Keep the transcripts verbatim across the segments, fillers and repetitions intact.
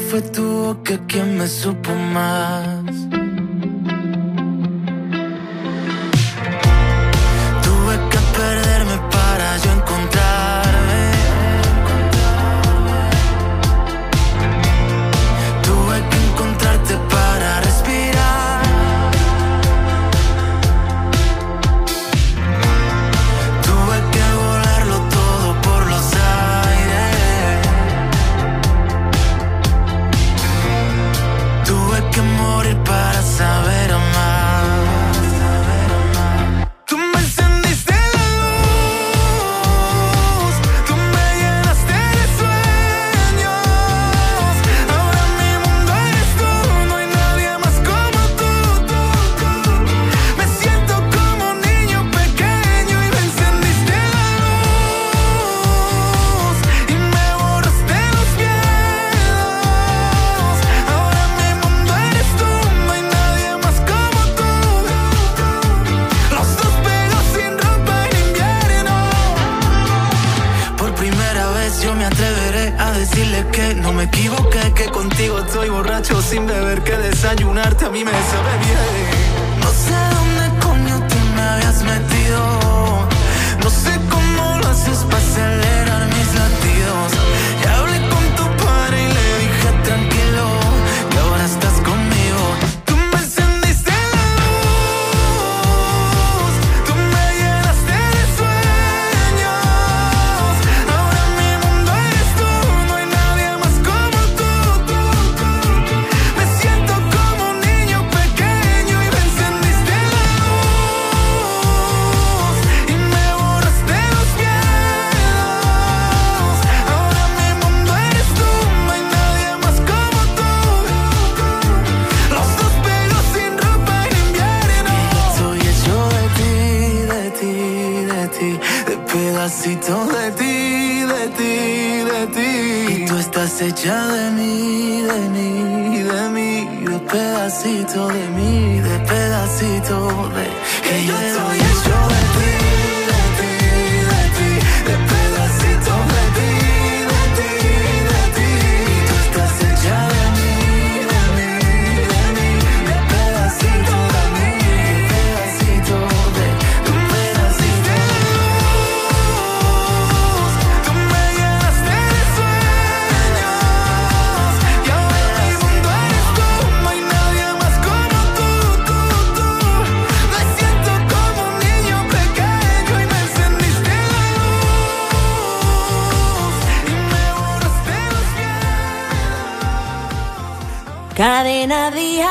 fue tu boca quien me supo más. Tuve que perderme para yo encontrarme. Tuve que encontrarte para respirar. Tuve que volarlo todo por los aires. Tuve que morir para saber amar. Tú me encendiste la luz, tú me llenaste de sueños. Ahora mi mundo eres tú, no hay nadie más como tú, tú, tú. Me siento como un niño pequeño y me encendiste la luz y me borraste los miedos. Ahora mi mundo eres tú, no hay nadie más como tú. Los dos pegados sin ropa en invierno. Por primera vez yo me atreveré a decirle que no me equivoqué, que contigo estoy borracho sin beber, que desayunarte a mí me sabe bien. No sé dónde coño tú me habías metido, no sé cómo lo haces para acelerar mis latidos. Ya hablé con tu padre y le dije tranquilo, que ahora estás conmigo. Tú me encendiste la luz, tú me llenaste de sueños. Ahora mi mundo eres tú, no hay nadie más como tú, tú, tú. Me siento como un niño pequeño y me encendiste la luz y me borraste los miedos. Ahora mi mundo eres tú, no hay nadie más como tú. Los dos pegados sin ropa en invierno. Estoy hecho de ti, de ti, de ti, de pedacitos de ti, de ti, de ti. Y tú estás hecha de mí, de mí, de mí, de pedacito de mí, de pedacito de. Que yo estoy hecho de ti, de ti, de ti, de pedacitos de ti, de ti, de ti. Y tú estás hecha de mí, de mí, de mí, de pedacito de mí, de pedacito de. Tú me naciste de luz, tú me llenaste de sueños. Y ahora mi mundo eres tú, no hay nadie más como tú, tú, tú. Me siento como un niño pequeño y me encendiste la luz y me borraste los miedos. Cadena Dial.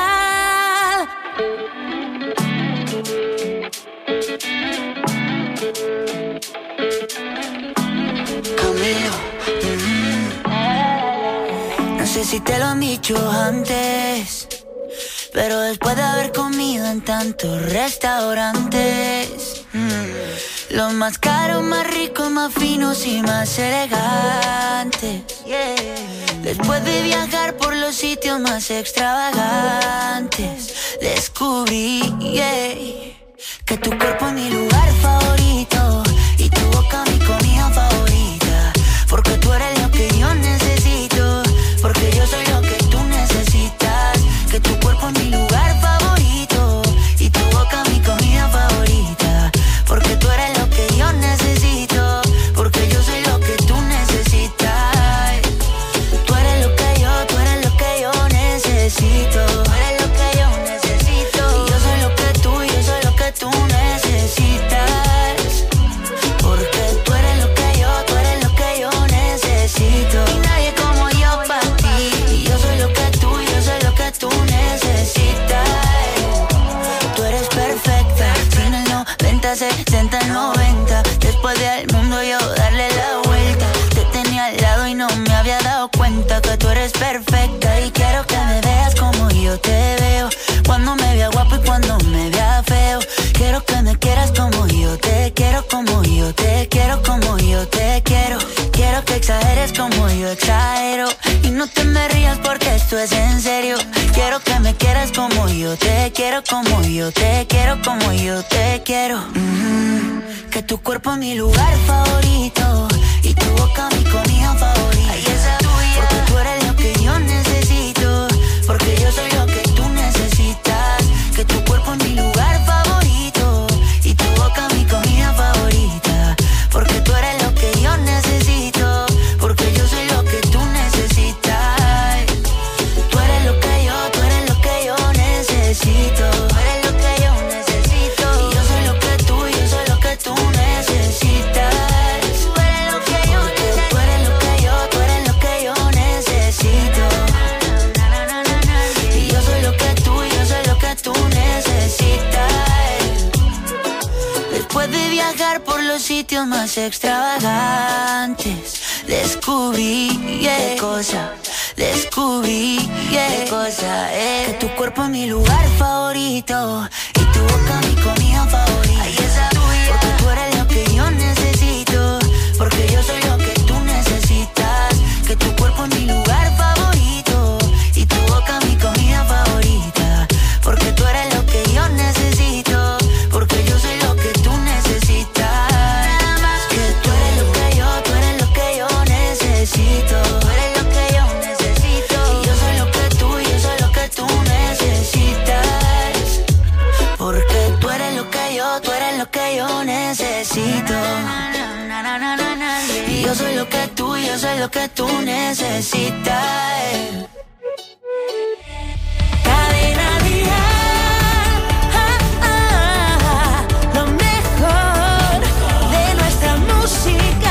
Conmigo. No sé si te lo han dicho antes, pero después de haber comido en tantos restaurantes, mm, los más caros, más ricos, más finos y más elegantes, yeah. Después de viajar por los sitios más extravagantes, descubrí, yeah, que tu cuerpo es mi lugar favorito y tu boca mi comida favorita. Porque tú eres lo que yo necesito, porque yo soy lo que tú necesitas. Que tu cuerpo es mi lugar favorito y tu boca mi comida favorita. Porque tú eres lo que yo necesito, porque yo soy lo que tú necesitas. Tú eres lo que yo, tú eres lo que yo necesito. Tú eres lo que yo necesito. Y yo soy lo que tú, yo soy lo que tú necesitas. Porque tú eres lo que yo, tú eres lo que yo necesito. Y nadie como yo para ti. Y yo soy lo que tú, yo soy lo que tú necesitas. Tú eres perfecta, sin el noventa, sesenta, noventa. Después del mundo yo darle la vuelta. Te tenía al lado y no me había dado cuenta que tú eres perfecta. Y quiero que me veas como yo te veo, cuando me vea guapo y cuando me vea feo. Quiero que me quieras como yo te quiero, como yo te quiero, como yo te quiero. Quiero que exageres como yo exagero. Y no te me rías porque esto es en serio. Quiero que me quieras como yo te quiero, como yo te quiero, como yo te quiero. Mm-hmm. Que tu cuerpo es mi lugar favorito y tu boca mi comida favorita. Ay, esa tuya. Porque tú eres lo que yo necesito. sitios más extravagantes. Descubrí, yeah, qué cosa, descubrí, yeah, qué cosa, eh. Que tu cuerpo es mi lugar favorito y tu boca mi comida favorita. Ay, esa tuya, porque tú eres lo que yo necesito, porque yo soy lo que tú necesitas. Que tu cuerpo es mi lugar favorito y tu boca mi comida favorita, porque tú eres lo que yo necesito, porque yo soy lo que tú necesitas. Nada más que tú eres lo que yo, tú eres lo que yo necesito. Tú eres lo que yo necesito y yo soy lo que tú, yo soy lo que tú necesitas, porque tú eres lo que yo, tú eres lo que yo necesito. Y yo soy lo que tú, yo soy lo que tú necesitas. Cadena Dial, ah, ah, lo mejor de nuestra música.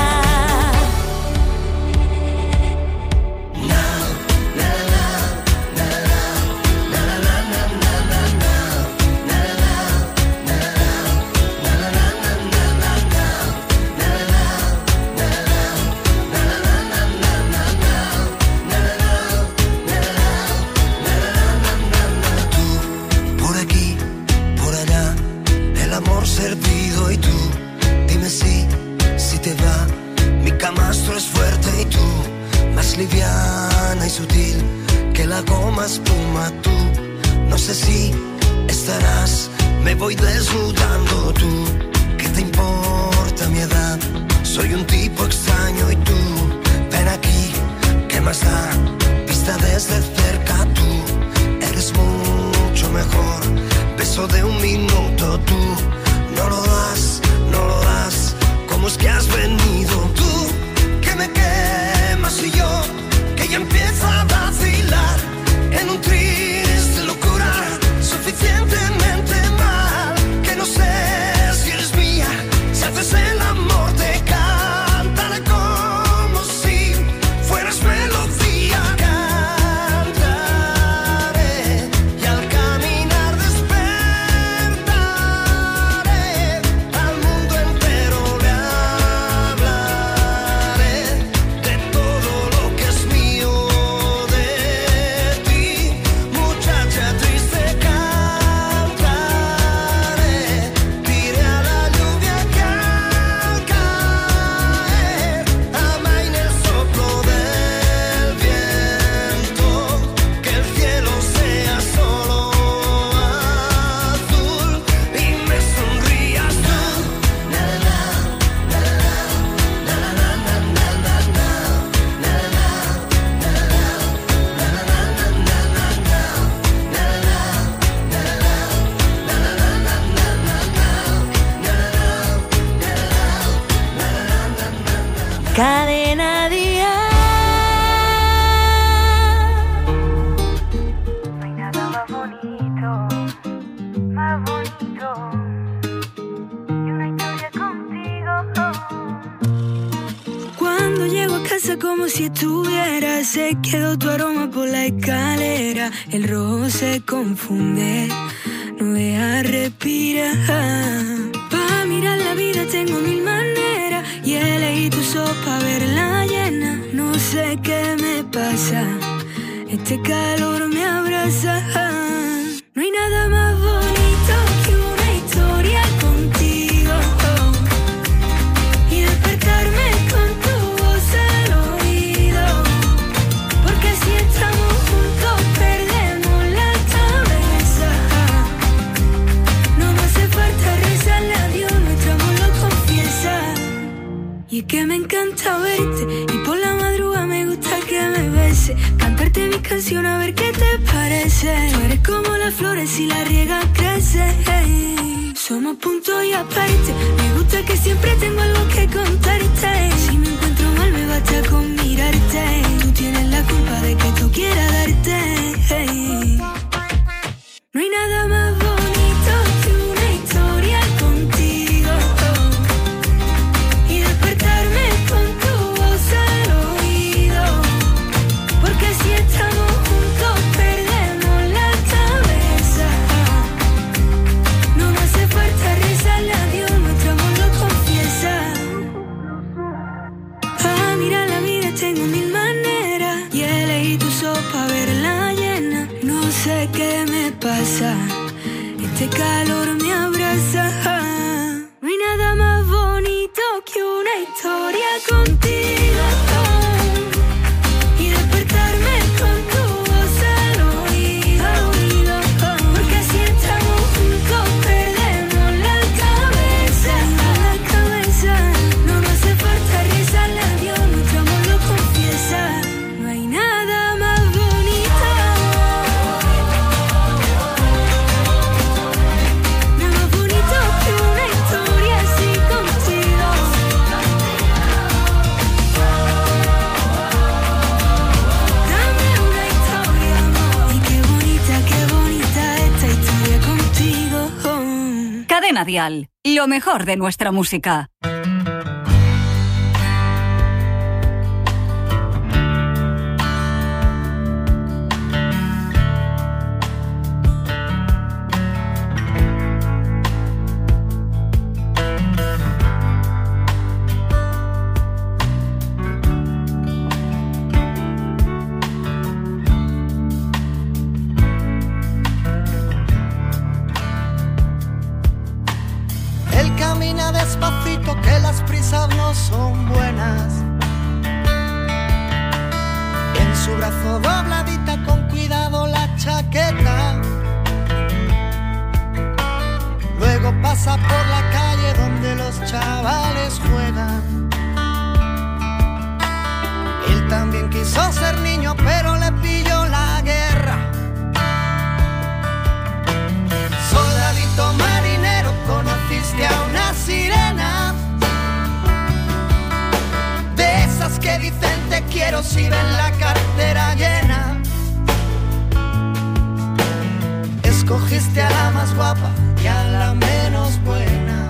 Servido y tú, dime si, si te va. Mi camastro es fuerte y tú, más liviana y sutil que la goma espuma. Tú, no sé si estarás, me voy desnudando. Tú, ¿qué te importa mi edad? Soy un tipo extraño y tú, ven aquí, ¿qué más da? Vista desde cerca tú, eres mucho mejor. Beso de un minuto tú, no lo das, no lo das. ¿Cómo es que has venido tú? Que me quemas y yo, que ya empieza a vacilar en un triste locura, suficientemente mal, que no sé si eres mía. Si haces el amor te cantaré como si fueras melodía. Cantaré y al caminar despertaré, al mundo entero le hablaré de todo lo que es mío de ti. Muchacha triste cantaré, diré a la lluvia que al caer amaine el soplo del viento, que el cielo sea solo azul y me sonrías tú. Na, na, na, na, na, na, na, na, na, na, na, Cadena Dial. No hay nada más bonito, más bonito que una historia contigo. Cuando llego a casa como si estuviera, se quedó tu aroma por la escalera. El rojo se confunde, no deja respirar. Pa' mirar la vida tengo mil maneras y elegí tu sopa verla llena. No sé qué me pasa, este calor me abraza. No hay nada más bonito que una historia contigo y despertarme con tu voz al oído, porque si estamos juntos perdemos la cabeza. No me hace falta rezarle a Dios, nuestro amor lo confiesa. Y es que me encanta verte y por la madrugada me gusta que me beses, cantarte mis canciones a ver qué te parece. Tú eres como las flores, si las riegas crece. Somos punto y aparte, me gusta que siempre tengo algo que contarte. Si me encuentro mal me basta con mirarte, tú tienes la culpa de que tú quieras darte. No hay nada más bonito que una historia contigo y despertarme con tu voz al oído, porque si estamos juntos perdemos la cabeza. No me hace falta rezarle a Dios, nuestro amor lo confiesa. este calor me abraza. No hay nada más bonito que una historia contigo. Y despertarme con tu voz al oído, oído. Porque si estamos juntos perdemos la cabeza, la cabeza. No nos hace falta rezarle a Dios, nuestro amor lo confiesa. No hay nada más bonito, nada más bonito que una historia así contigo. Dame una historia, amor. Y qué bonita, qué bonita esta historia contigo. Cadena Dial, lo mejor de nuestra música. Él camina despacito, que las prisas no son buenas. En su brazo dobladita, con cuidado la chaqueta. Luego pasa por la calle donde los chavales juegan. Él también quiso ser niño, pero le pilló la guerra. Soldadito marinero, conociste a una sirena, de esas que dicen te quiero si ven la cartera llena. Escogiste a la más guapa y a la menos buena.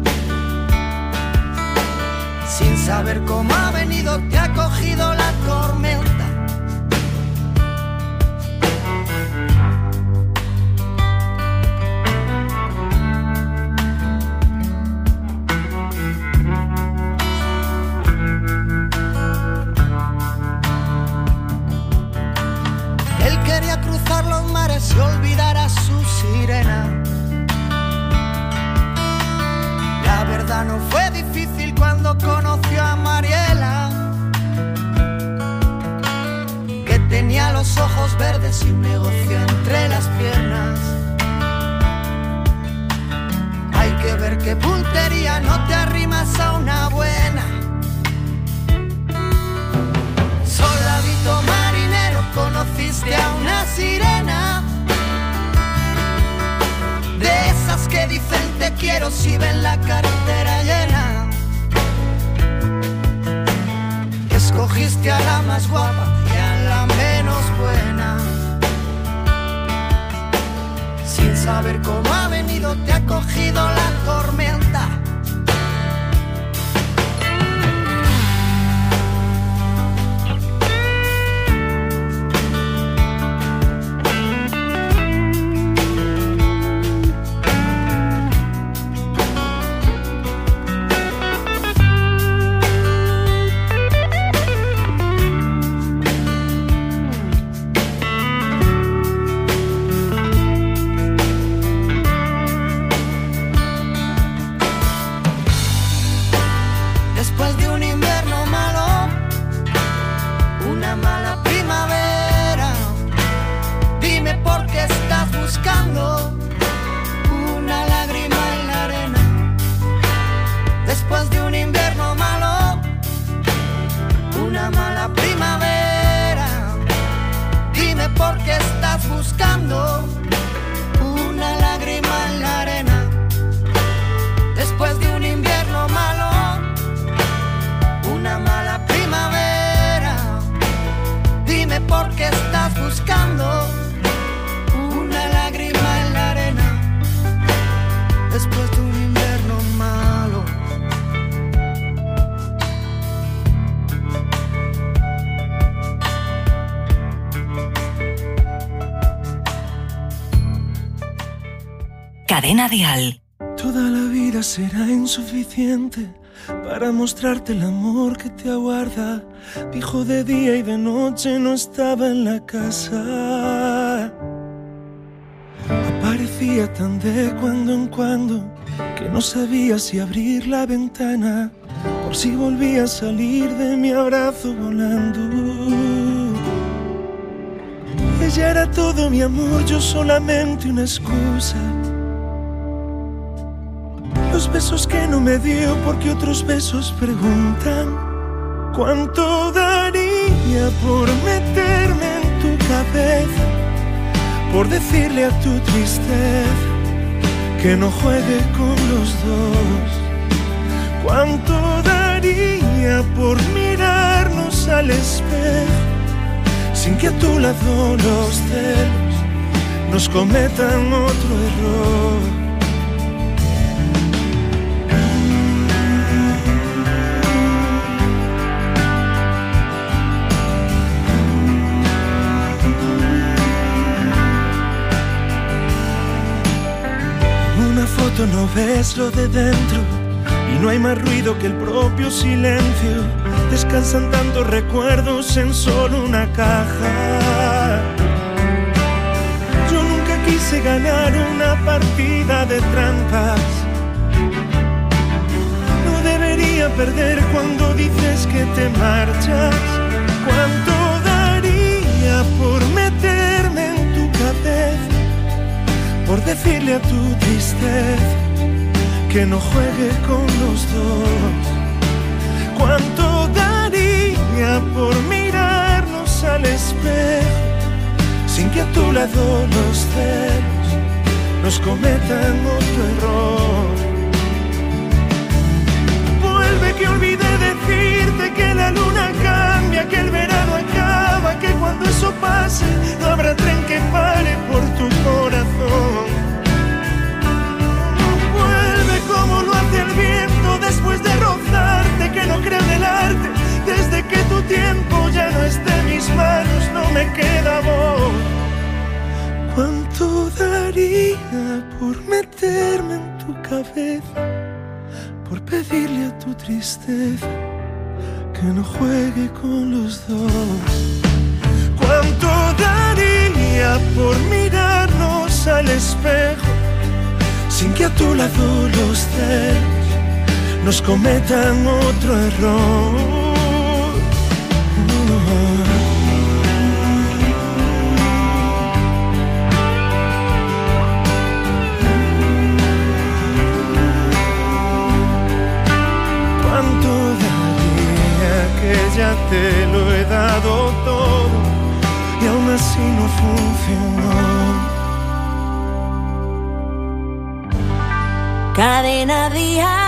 Sin saber cómo ha venido, te ha cogido la tormenta. Él quería cruzar los mares y olvidar a su sirena. La verdad no fue difícil cuando conoció a Mariela, que tenía los ojos verdes y un negocio entre las piernas. Hay que ver qué puntería, no te arrimas a una buena. Soldadito marinero, conociste a una sirena, de esas que dicen te quiero si ven la cartera llena. Escogiste a la más guapa y a la menos buena. Sin saber cómo ha venido, te ha cogido la tormenta. Después de un invierno malo, una mala primavera, dime por qué estás buscando una lágrima en la arena. Después de un invierno malo, una mala primavera, dime por qué estás buscando una lágrima en la arena. Después de un invierno malo, una mala primavera, dime por qué estás buscando una lágrima en la arena. Después de un invierno malo. Cadena Dial. Toda la vida será insuficiente para mostrarte el amor que te aguarda. Dijo de día y de noche, no estaba en la casa. Aparecía parecía tan de cuando en cuando que no sabía si abrir la ventana por si volvía a salir de mi abrazo volando. Ella era todo mi amor, yo solamente una excusa. Los besos que no me dio porque otros besos preguntan. ¿Cuánto daría por meterme en tu cabeza? Por decirle a tu tristeza que no juegue con los dos. ¿Cuánto daría por mirarnos al espejo sin que a tu lado los celos nos cometan otro error? Foto no ves lo de dentro y no hay más ruido que el propio silencio. Descansan tantos recuerdos en solo una caja. Yo nunca quise ganar una partida de trampas. No debería perder cuando dices que te marchas. ¿Cuánto daría por meterme en tu cabeza? Por decirle a tu tristeza que no juegue con los dos. ¿Cuánto daría por mirarnos al espejo sin que a tu lado los celos nos cometan otro error? Vuelve que olvidé decirte que la luna cambia, que el verano acaba, que cuando eso pase no habrá tren que pare por tu corazón. Vuelve como lo hace el viento después de rozarte, que no creo en el arte. Desde que tu tiempo ya no esté en mis manos, no me queda voz. ¿Cuánto daría por meterme en tu cabeza? Por pedirle a tu tristeza que no juegue con los dos. ¿Cuánto daría por mirarnos al espejo sin que a tu lado los celos nos cometan otro error? Que ya te lo he dado todo y aún así no funcionó. Cadena Dial.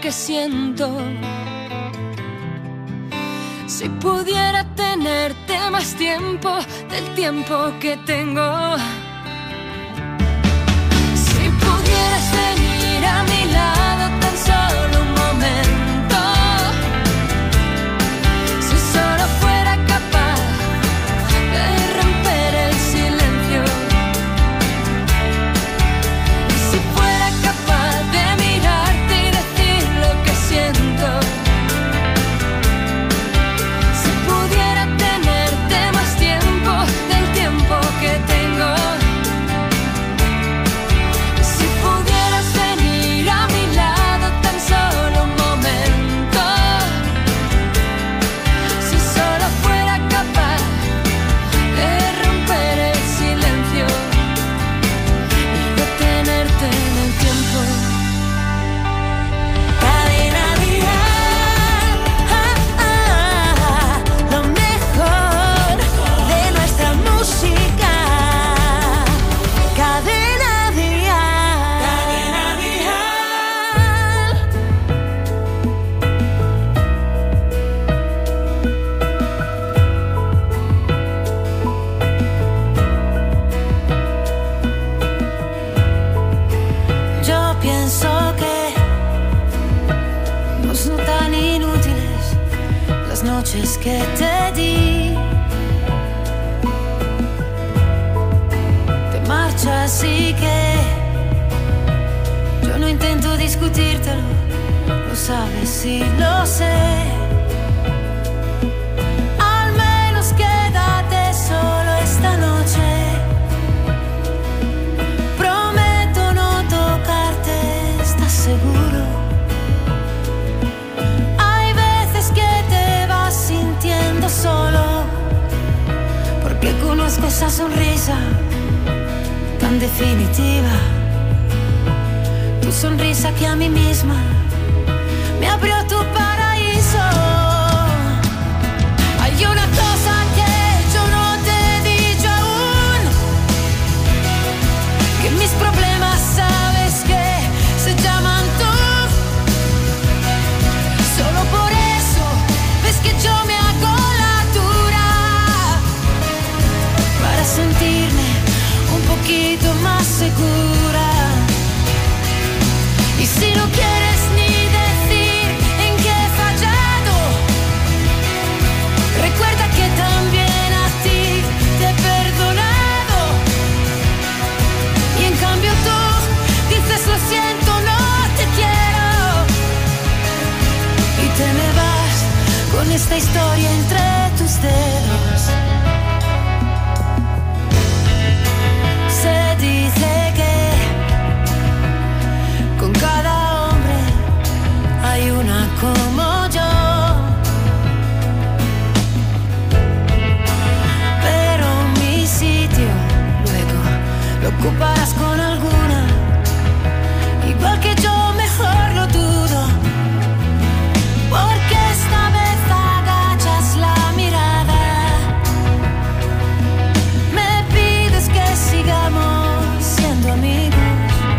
que siento. Si pudiera tenerte más tiempo del tiempo que tengo. Si pudieras venir a mi lado tan solo un momento. Si solo fuera capaz de romper el silencio. Y si fuera capaz de mirarte y decir lo que siento. Si pudiera tenerte más tiempo del tiempo que tengo. Si pudieras venir a mi lado tan solo un momento. Si solo fuera capaz de romper el silencio y detenerte en el tiempo. Cadena Dial, ah, ah, lo mejor de nuestra música. Cadena Dial, Cadena Dial. Yo pienso que no son tan inútiles las noches que te di. Te marchas y que yo no intento discutírtelo, lo sabes y lo sé. Al menos quédate solo esta noche. Prometo no tocarte, ¿estás seguro? Hay veces que te vas sintiendo solo, porque conozco esa sonrisa tan definitiva. Tu sonrisa que a mí misma me abrió tu paraíso. Hay una cosa que yo no te he dicho aún, que mis problemas sabes que se llaman tú. Solo por eso ves que yo me hago la dura para sentirme un poquito más segura. Y si no quieres ni decir en qué he fallado, recuerda que también a ti te he perdonado. Y en cambio tú dices lo siento, no te quiero. Y te me vas con esta historia entre tus dedos. Se dice que con cada hombre hay una como yo. Pero mi sitio luego lo ocuparás con alguna. Igual que yo, mejor lo dudo. Porque esta vez agachas la mirada. Me pides que sigamos siendo amigos.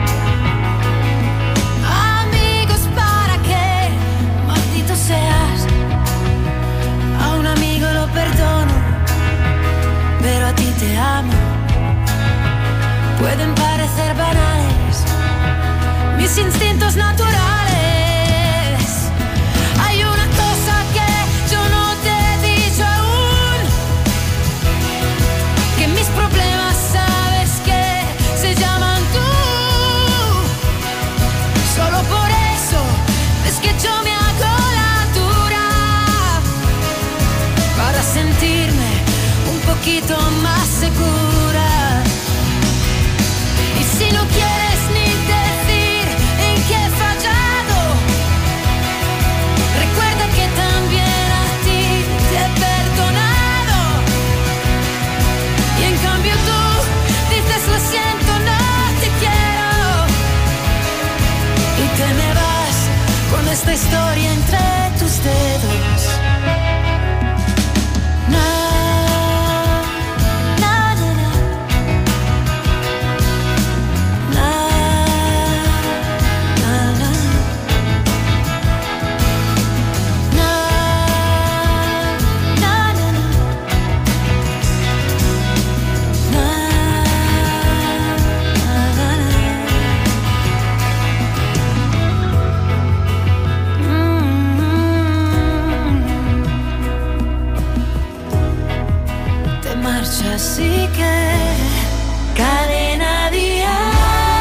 Amigos para que, maldito seas. A un amigo lo perdono, pero a ti te amo. Pueden parecer banales mis instintos naturales. Hay una cosa que yo no te he dicho aún, que mis problemas sabes que se llaman tú. Solo por eso es que yo me hago la dura para sentirme un poquito más segura. Y si no quieres ni decir en qué he fallado, recuerda que también a ti te he perdonado. Y en cambio tú dices lo siento, no te quiero. Y te me vas con esta historia entre tus dedos. Na, na, na, na. Na, na, na. Así que Cadena Dial.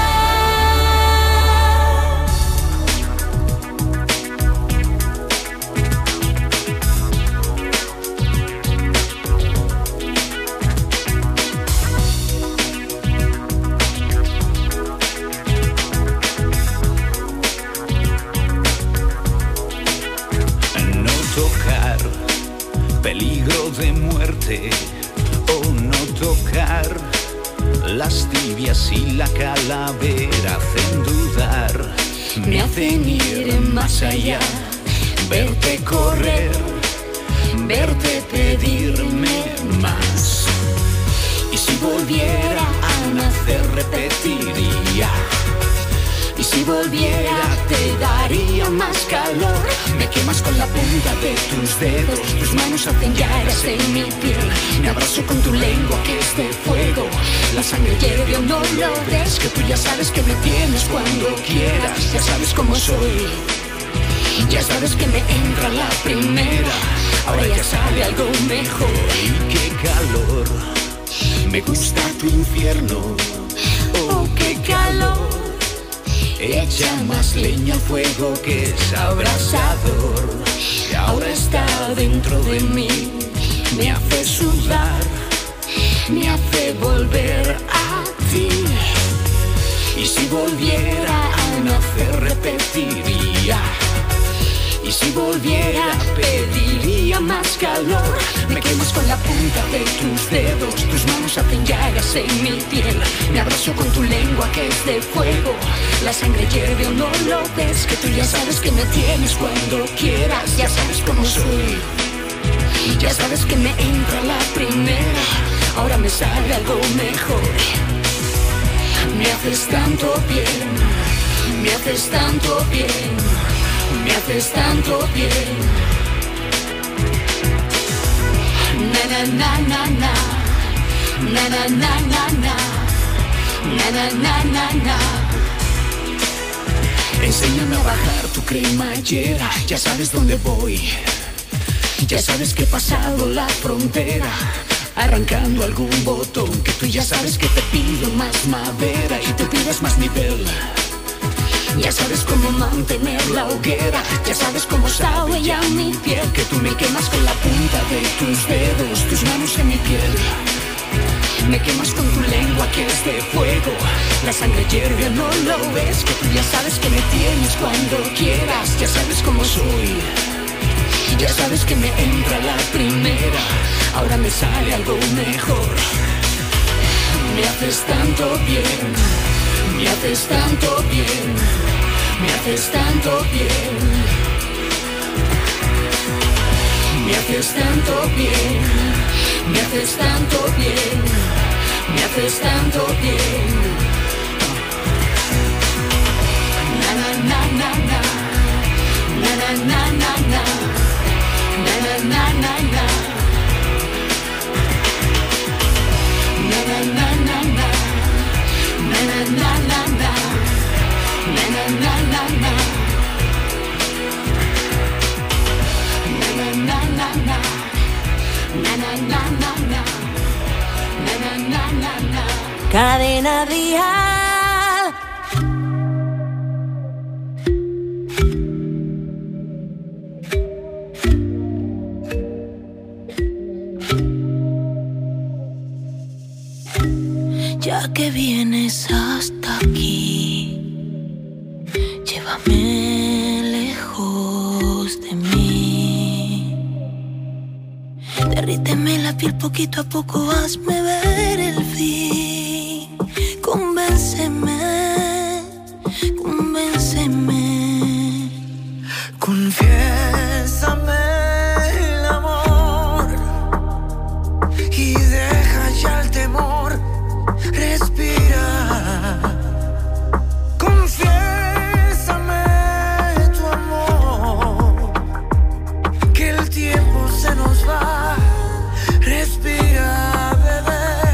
No tocar, peligro de muerte, o no tocar, las tibias y la calavera hacen dudar, me hacen ir más allá, verte correr, verte pedirme más. Y si volviera a nacer repetiría, y si volviera te daría más calor. Me quemas con la punta de tus dedos, tus manos hacen llagas en mi piel. Me abrazo con tu lengua que es de fuego. La sangre hierve o no lo ves, que tú ya sabes que me tienes cuando quieras. Ya sabes cómo soy, ya sabes que me entra la primera. Ahora ya sale algo mejor. Y qué calor, me gusta tu infierno. Oh, qué calor. Echa más leña al fuego que es abrasador. Y ahora está dentro de mí, me hace sudar, me hace volver a ti. Y si volviera a nacer repetiría, y si volviera pediría más calor. Me quemas con la punta de tus dedos, tus manos hacen llagas en mi piel. Me abrazo con tu lengua que es de fuego. La sangre hierve o no lo ves, que tú ya sabes que me tienes cuando quieras. Ya sabes cómo soy, ya sabes que me entra la primera. Ahora me sale algo mejor. Me haces tanto bien, me haces tanto bien, me haces tanto bien. Na na na na na, na na na na na, na na na na na. Enséñame a bajar tu cremallera, ya sabes dónde voy, ya sabes que he pasado la frontera, arrancando algún botón, que tú ya sabes que te pido más madera y te pides más nivel. Ya sabes cómo mantener la hoguera, ya sabes cómo sabe ya mi piel, que tú me quemas con la punta de tus dedos, tus manos en mi piel. Me quemas con tu lengua que es de fuego. La sangre hierve, no lo ves, que tú ya sabes que me tienes cuando quieras. Ya sabes cómo soy, ya sabes que me entra la primera. Ahora me sale algo mejor. Me haces tanto bien, me haces tanto bien, me haces tanto bien, me haces tanto bien, me haces tanto bien, me haces tanto bien. Na na na na na, na na na na na, na na na na na, na na na na na, na na na na na, na na na na na, na na na na na, na na na na na, na na na na. Cadena Dial. Ya que vienes hasta aquí, llévame lejos de mí. Derríteme la piel poquito a poco, hazme ver el fin. Convénceme, convénceme. Confiésame el amor y deja ya el temor. Respira, confiésame tu amor, que el tiempo se nos va. Respira, bebé.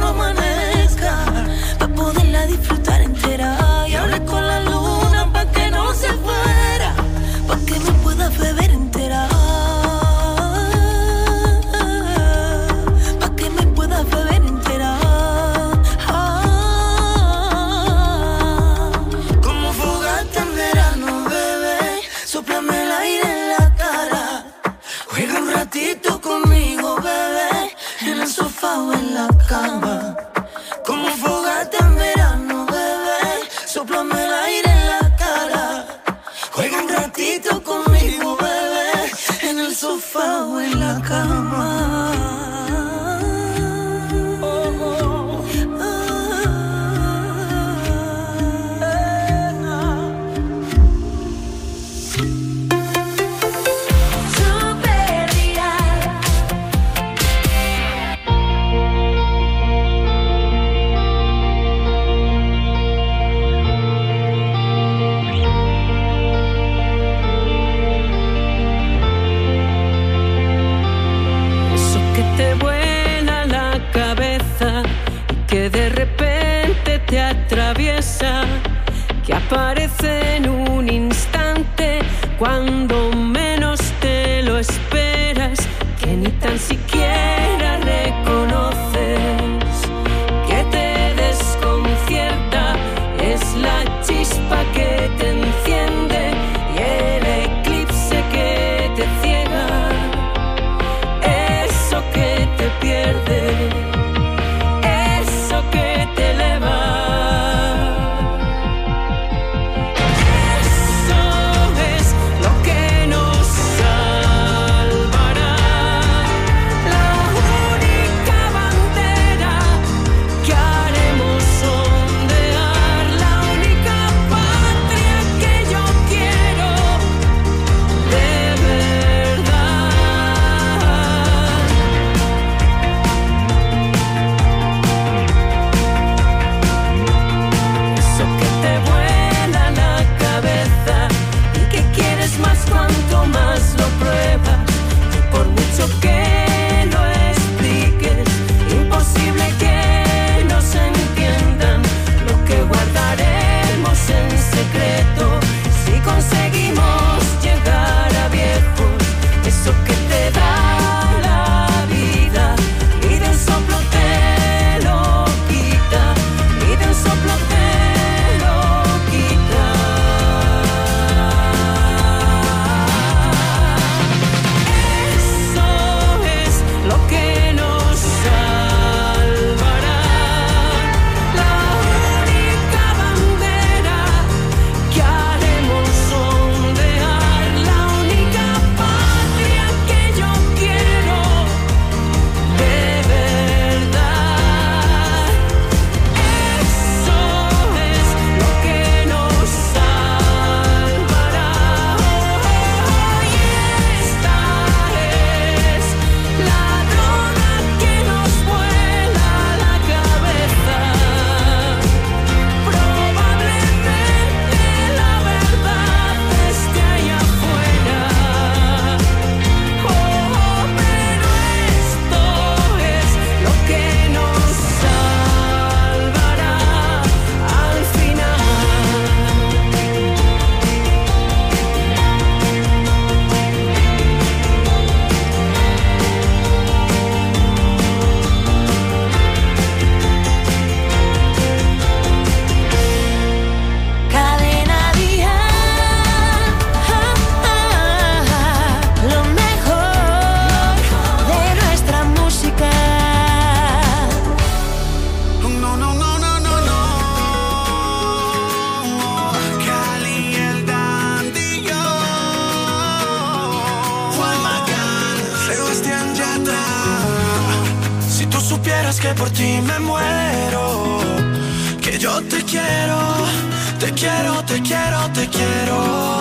no amanezca, pa' poderla disfrutar entera. Y hablé con la luna pa' que no se fuera, pa' que me pueda beber entera. Pa' que me pueda beber entera. Como fogata en verano, bebé, sóplame el aire en la cara. Juega un ratito conmigo, bebé, en el sofá o en la cama. Como fogata en verano, bebé, sóplame el aire en la cara. Juega un ratito conmigo, bebé, en el sofá o en la cama. Que aparece en un instante cuando menos te lo esperas, que ni tan siquiera reconoces, que te desconcierta, es la chispa que te enciende y el eclipse que te ciega, eso que te pierde, eso que te eleva. Que no expliques, imposible que nos entiendan lo que guardaremos en secreto si conseguimos llegar a viejos. Eso que te da la vida y de un soplo te lo quita, y de un soplo te lo quita. Lo que nos salvará, la única bandera que haremos ondear, la única patria que yo quiero de verdad. Eso es lo que nos salvará. Y esta es la que nos vuela la cabeza. Probablemente la verdad esté allá afuera. Oh, pero esto es lo que nos salvará al final. Cadena Dial, lo mejor de nuestra música. No, no, no, no, no, no. Cali, el Dandy, yo. Juan Magán, Sebastián Yatra. Si tú supieras que por ti me muero, que yo te quiero, te quiero, te quiero, te quiero.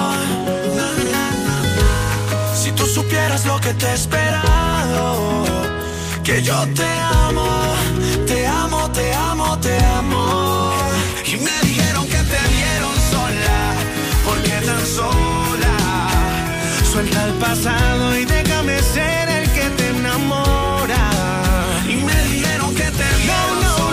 Si tú supieras lo que te he esperado, que yo te amo, te amo, te amo, te amo. Y me dijeron que te vieron sola, ¿por qué tan sola? Suelta el pasado y déjame ser el que te enamora. Y me dijeron que te vieron sola.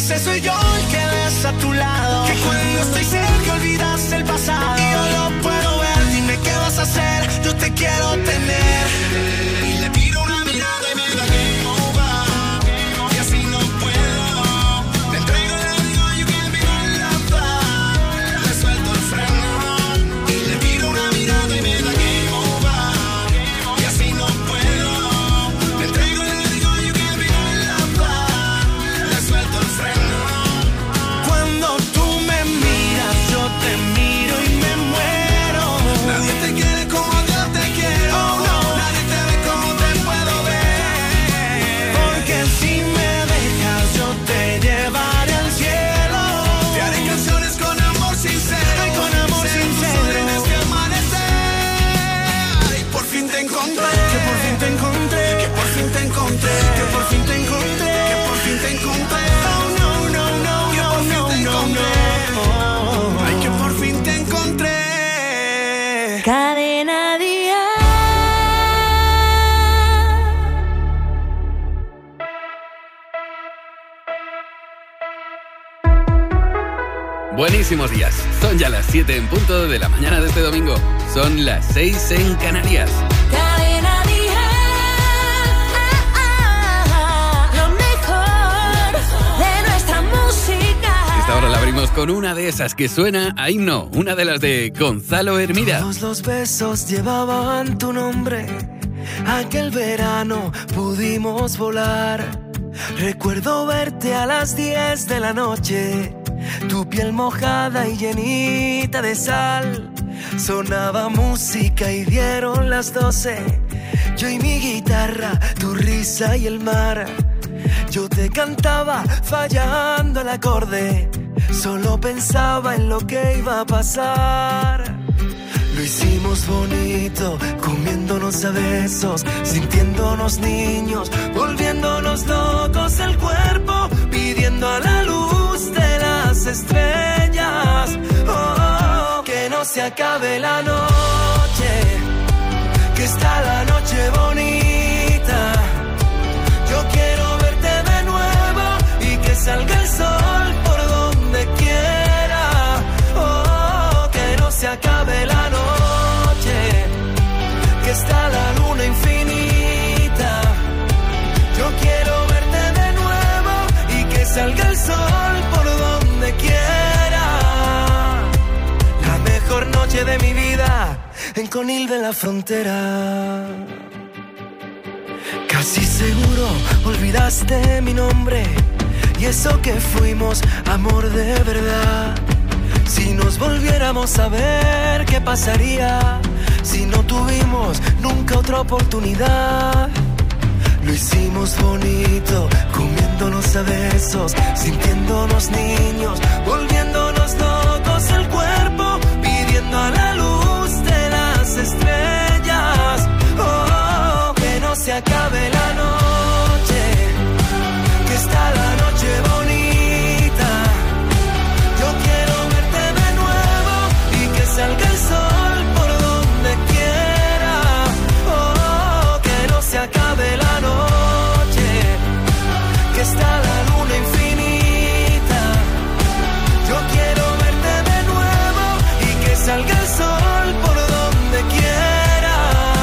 ese soy yo el que ves a tu lado. Que cuando estoy cerca olvidas el pasado. Y yo lo puedo ver, dime qué vas a hacer. Yo te quiero tener. Y le tiro una mirada y me da game over. Y así no puedo. Te entrego y le digo you can be my lover. Le suelto el freno. Y le tiro una mirada y me da game over. Y así no puedo. Te entrego y le digo you can be my lover. Le suelto el freno. Cuando tú me miras yo te miro y me muero. Nadie te quiere como yo te quiero. Oh, no. Nadie te ve como te puedo ver. Porque si me dejas yo te llevaré al cielo. Te haré canciones con amor sincero. Ay, con amor sincero. Tienes que amanecer. Y por fin te encontré. Que por fin te encontré. Que por fin te encontré. Que por fin te encontré. Que por fin te encontré. Oh no, no, no, no, no, no, no. Ay, que por fin te encontré. Cadena Dial. Buenísimos días. Son ya las siete en punto de la mañana de este domingo. Son las seis en Canarias. Cadena Dial. Ah, ah, lo mejor de nuestra música. Esta hora la abrimos con una de esas que suena a himno. Una de las de Gonzalo Hermida. Todos los besos llevaban tu nombre. Aquel verano pudimos volar. Recuerdo verte a las diez de la noche. Tu piel mojada y llenita de sal. Sonaba música y dieron las doce. Yo y mi guitarra, tu risa y el mar. Yo te cantaba fallando el acorde. Solo pensaba en lo que iba a pasar. Lo hicimos bonito, comiéndonos a besos, sintiéndonos niños, volviéndonos locos el cuerpo, pidiendo a la luz de las estrellas. Oh, que no se acabe la noche, que está la noche bonita. Yo quiero verte de nuevo y que salga el sol por donde quiera. Oh, que no se acabe la noche, que está la luna infinita. Yo quiero verte de nuevo y que salga el sol por donde quiera. La mejor noche de mi vida en Conil de la Frontera. Casi seguro olvidaste mi nombre y eso que fuimos amor de verdad. Si nos volviéramos a ver, ¿qué pasaría? Si no tuvimos nunca otra oportunidad. Lo hicimos bonito, comiéndonos a besos, sintiéndonos niños, volviéndonos locos el cuerpo, pidiendo a la luz de las estrellas. Oh, que no se acabe la noche, que está la noche bonita. Yo quiero verte de nuevo y que salga el sol por donde quiera. Oh, que no se acabe la noche, que está la luna infinita. Yo quiero verte de nuevo y que salga el sol por donde quiera.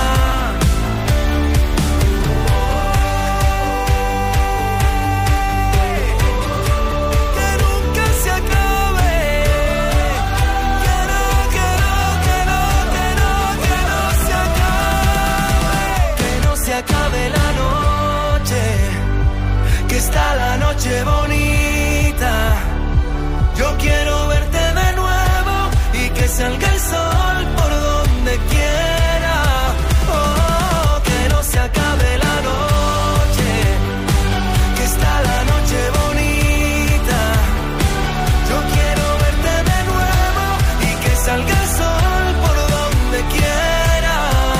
Que nunca se acabe. Que no, que no, que no, que no, que no se acabe. Que no se acabe la noche, que está la noche bonita. Yo quiero verte de nuevo y que salga el sol por donde quiera. Oh, que no se acabe la noche, que está la noche bonita. Yo quiero verte de nuevo y que salga el sol por donde quiera.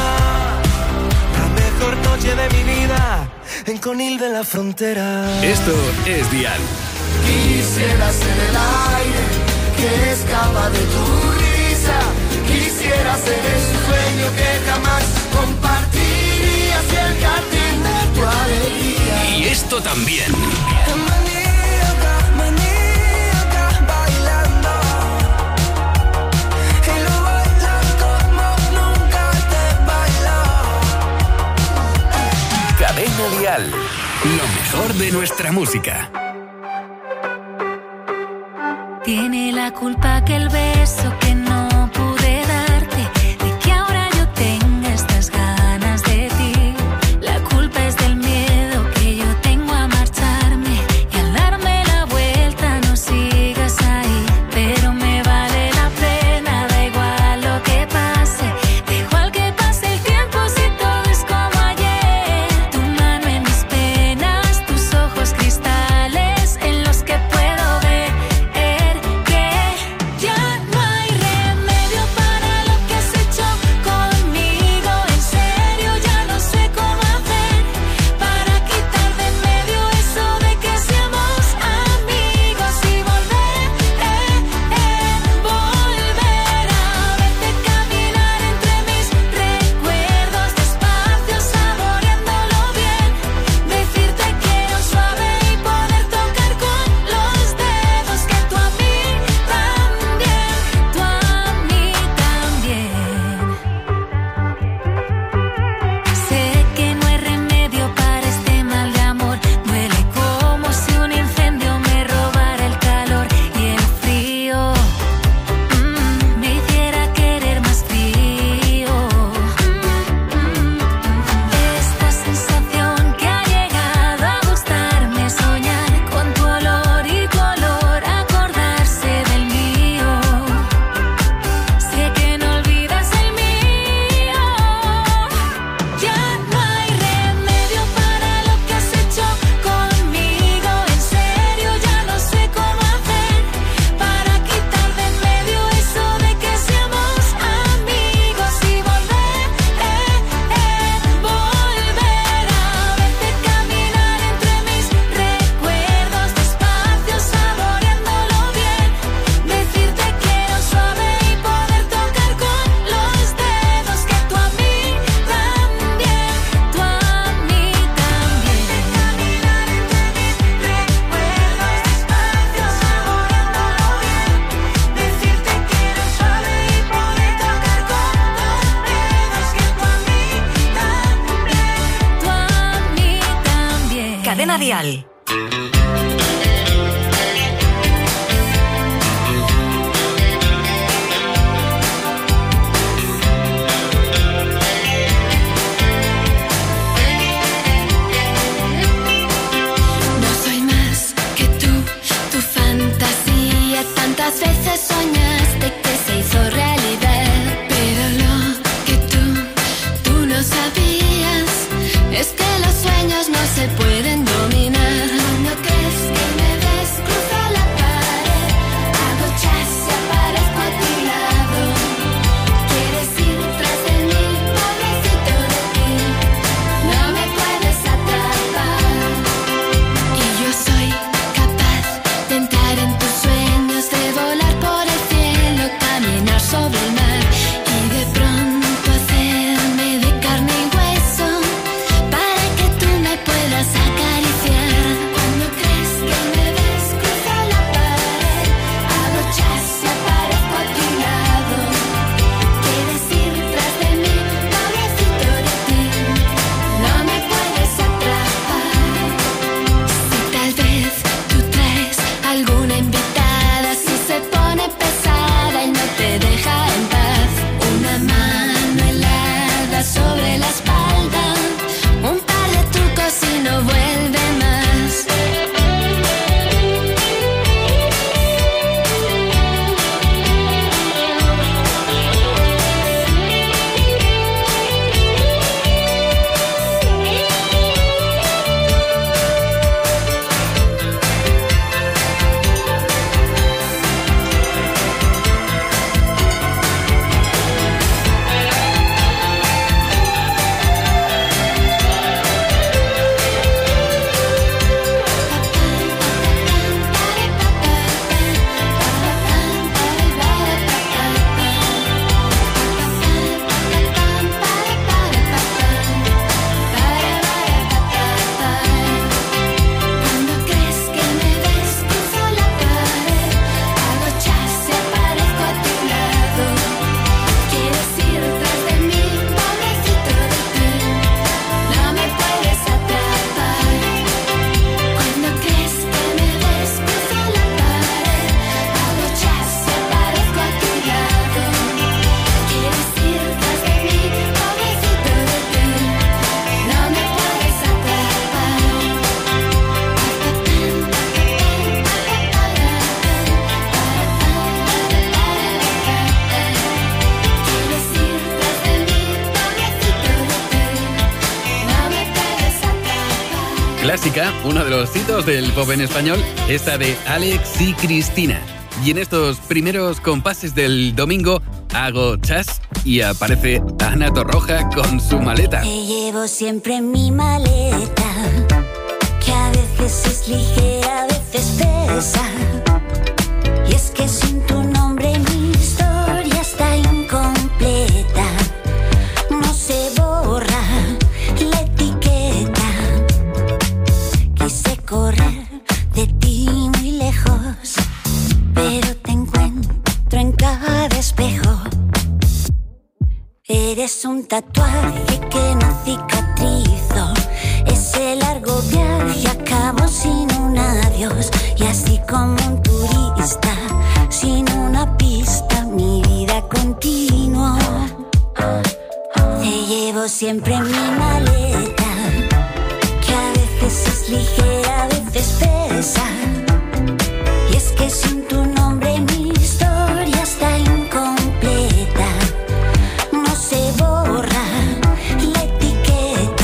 La mejor noche de mi vida en Conil de la Frontera. Esto es Dial. Quisiera ser el aire que escapa de tu risa. Quisiera ser el sueño que jamás compartirías y el jardín de tu alegría. Y esto también. Maníaca, maníaca. Cadena Dial. Lo mejor de nuestra música. Tiene la culpa que el beso que no pude darte, de que ahora yo tenga estas ganas de ti. La culpa es del miedo que yo tengo a marcharme, y al darme la vuelta no sigas ahí. Pero me vale la pena, da igual lo que pase, da igual que pase el tiempo si todo es como ayer. Tu mano en mis penas, tus ojos cristales en los que puedo ver. Ya no hay remedio para lo que has hecho conmigo. En serio, ya no sé cómo hacer para quitar de en medio eso de que seamos amigos y volver, eh, eh, volver a verte caminar entre mis recuerdos despacio, saboreándolo bien. Decirte quiero suave y poder tocar con los dedos que tú a mí también, tú a mí también. Sé que no hay remedio para este mal de amor. Duele como si un incendio me robara el calor y el frío, mm, me hiciera querer más frío. Mm, Esta sensación que ha llegado a gustarme, soñar con tu olor y color, acordarse del mío. Sé que no olvidas el mío. Ya no hay remedio para lo que has hecho conmigo. En serio, ya no sé cómo hacer para quitar de en medio eso de que seamos amigos y volver, eh, eh, volver a verte caminar entre mis recuerdos despacio, saboreándolo bien. Decirte quiero suave y poder tocar con los dedos que tú a mí también, tú a mí también. Caminar entre mis recuerdos despacio, saboreándolo bien. Decirte quiero suave y poder tocar con los dedos que tú a mí también, tú a mí también. Cadena Dial. No soy más que tú, tu fantasía. Tantas veces soñaste que se hizo realidad, pero lo que tú, tú no sabías es que los sueños no se pueden dominar. Cuando crees clásica, uno de los hitos del pop en español, esta de Alex y Cristina. Y en estos primeros compases del domingo hago chas y aparece Ana Torroja con su maleta. Te llevo siempre en mi maleta, que a veces es ligera, a veces pesa. Y es que sin tu nombre mi historia está incompleta. No se borra la etiqueta. Quise correr de ti muy lejos, pero te encuentro en cada espejo. Eres un tatuaje que no cicatrizo. Ese largo viaje acabó sin un adiós. Y así como un turista sin una pista, mi vida continuó. Te llevo siempre en mi maleta, que a veces es ligera, a veces pesa. Y es que sin tu nombre mi historia está incompleta. No se borra la etiqueta.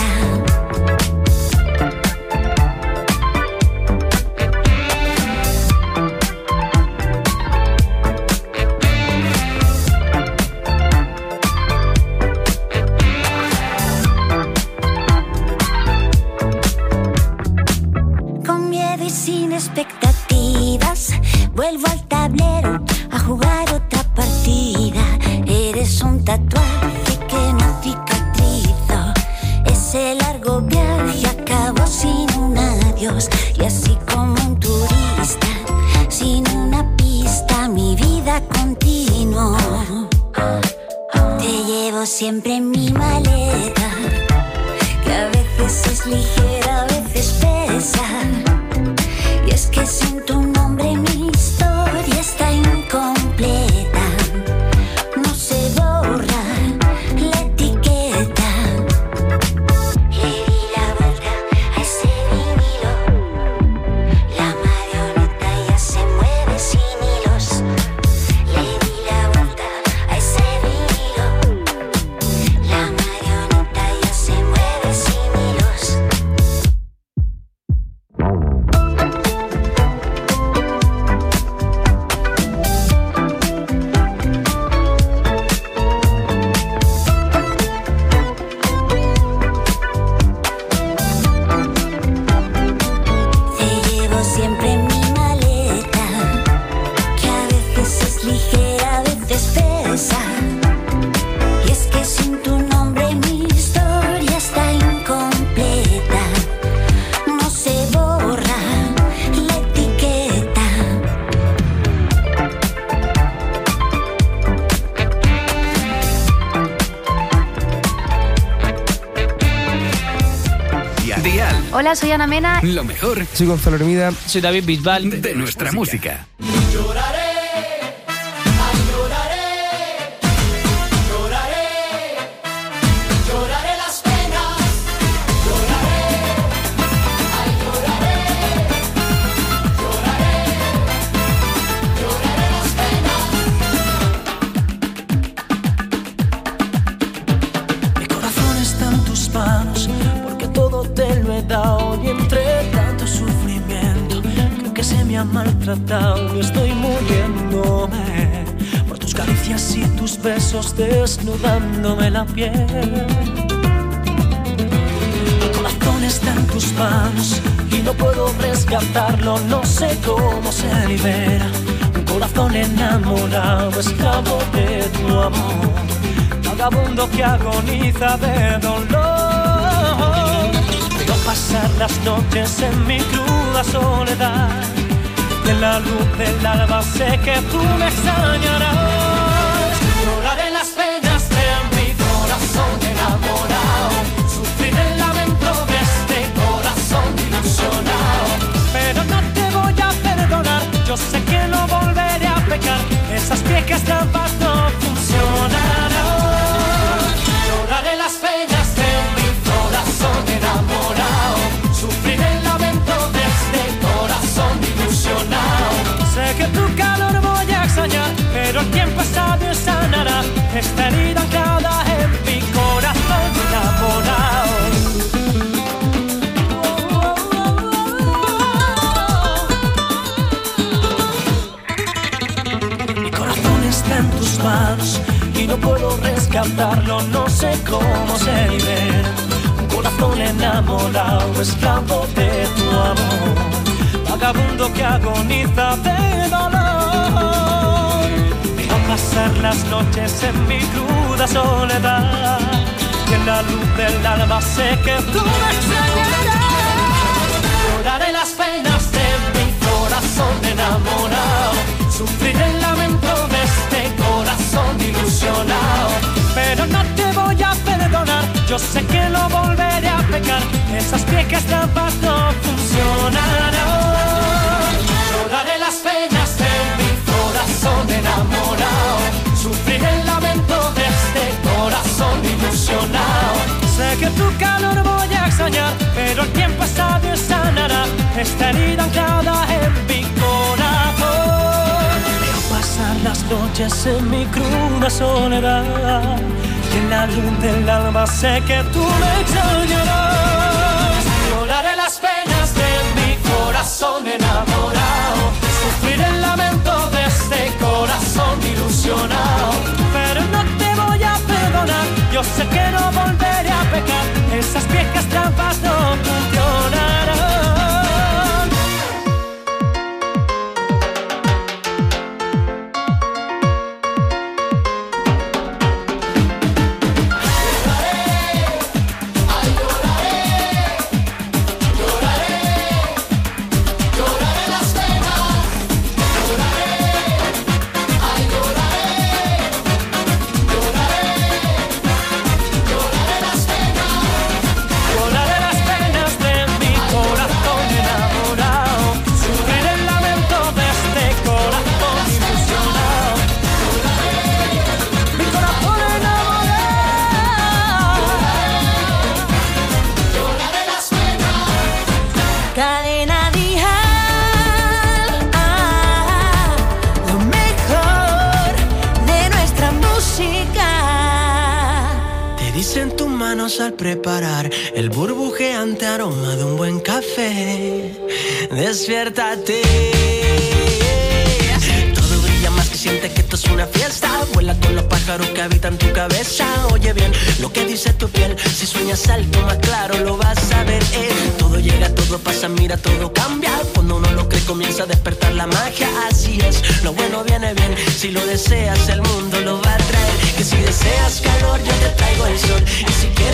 Con miedo y sin expectativas vuelvo al tablero a jugar otra partida. Eres un tatuaje que no cicatrizo. Ese largo viaje acabó sin un adiós. Y así como un turista sin una pista, mi vida continuó. Te llevo siempre en mi maleta, que a veces es ligera, a veces pesa. Y es que sin tu nombre mi historia está incompleta. No se borra la etiqueta. Le di la vuelta a ese vinilo. La marioneta ya se mueve sin hilos. Le di la vuelta a ese vinilo. La marioneta ya se mueve sin hilos. Te llevo siempre en mi maleta, que a veces es ligera, a veces pesa. Y es que sin tu nombre mi historia está incompleta. No se borra la etiqueta. Dial, Hola, soy Ana Mena. lo mejor Soy Gonzalo Hermida. Soy David Bisbal. de nuestra música. Lloraré las penas, lloraré, ay lloraré, lloraré, lloraré las penas. Mi corazón está en tus manos, porque todo te lo he dado. Y entre tanto sufrimiento, creo que se me ha maltratado. Y estoy muriéndome por tus caricias y tus besos, desnudándome la piel. Mi corazón está en tus manos y no puedo rescatarlo. No sé cómo se libera un corazón enamorado, esclavo de tu amor, vagabundo que agoniza de dolor. Veo pasar las noches en mi cruda soledad, y en la luz del alba sé que tú me extrañarás. Lloraré las penas de mi corazón enamorado, sufrir el lamento de este corazón ilusionado. Pero no te voy a perdonar, yo sé que no volveré a pecar. Esas viejas trampas no funcionarán. Lloraré las penas de mi corazón enamorado, sufrir el lamento de este corazón ilusionado. Sé que tu calor voy a extrañar, pero el tiempo está sé cómo se vive. Un corazón enamorado, esclavo de tu amor, vagabundo que agoniza de dolor. Veo pasar las noches en mi cruda soledad, y en la luz del alba sé que tú me extrañarás. Lloraré las penas de mi corazón enamorado, sufriré el lamento de este corazón ilusionado, pero no te voy a perdonar, yo sé que no volveré a pecar, esas viejas trampas no funcionarán. Lloraré las penas de mi corazón enamorado, sufriré el lamento de este corazón ilusionado, sé que tu calor voy a extrañar, pero el tiempo es sabio y sanará esta herida anclada en mi corazón. Veo pasar las noches en mi cruda soledad, y en la luz del alma sé que tú me extrañarás. Lloraré las penas de mi corazón enamorado, sufriré el lamento de este corazón ilusionado, pero no te voy a perdonar, yo sé que no volveré a pecar, esas viejas trampas no funcionarán. Cadena Dial, ah, lo mejor de nuestra música. Te dicen tus manos al preparar el burbujeante aroma de un buen café. Despiértate. Todo brilla más que sientes que esto es una fiesta. Vuela con los pájaros que habitan tu cabeza. Oye bien lo que dice tu piel. Si sueñas alto más claro lo vas a ver. Eh. Todo llega, todo pasa, mira, todo cambia. Cuando uno lo cree comienza a despertar la magia. Así es, lo bueno viene bien. Si lo deseas el mundo lo va a traer. Que si deseas calor yo te traigo el sol. Y si quieres